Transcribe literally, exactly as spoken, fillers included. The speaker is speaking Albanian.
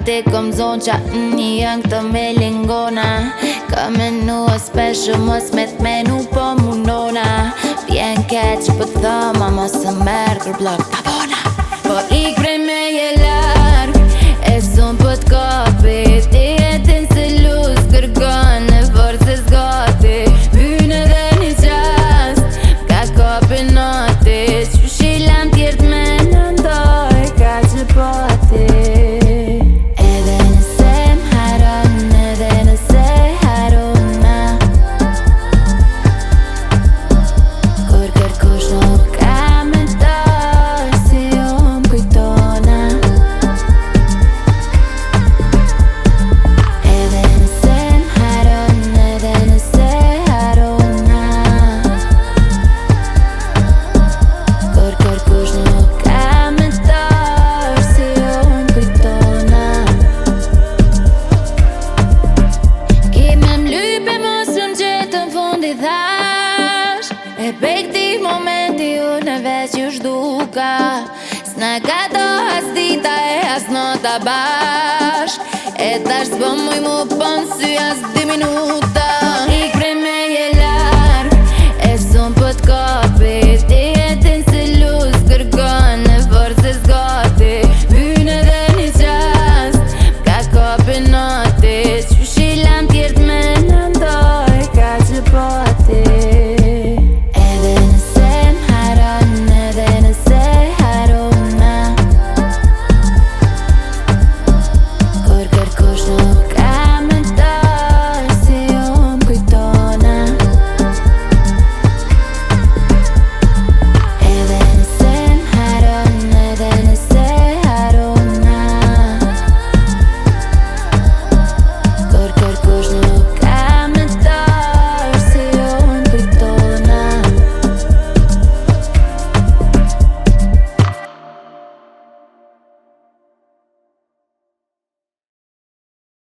ti kom zonë qa një janë këtë me lingona. Ka menu e spesho mos me t'menu po munona. Vjen keq po thama mos e merë kër blok pavona. Po ik prej me je larg e sun po t'kapi. Ti jetin se luz kërgon e forë se s'gati. Vynë edhe një qast ka kapi nati. Qushilan tjert me në ndoj ka që pati. Edhe nëse m'haron, edhe nëse harona, kur kërkush nuk ka me doj si jo m'kujtona. Edhe nëse m'haron, edhe nëse harona, kur kërkush nuk ka me doj si jo m'kujtona. Kime m'lype mos m'gjetën fundi thash. E pek ti momenti unë në veç ju shduka. S'na ka do as dita e as nota bashk. E tash s'po muj mu pon sy as di minuta.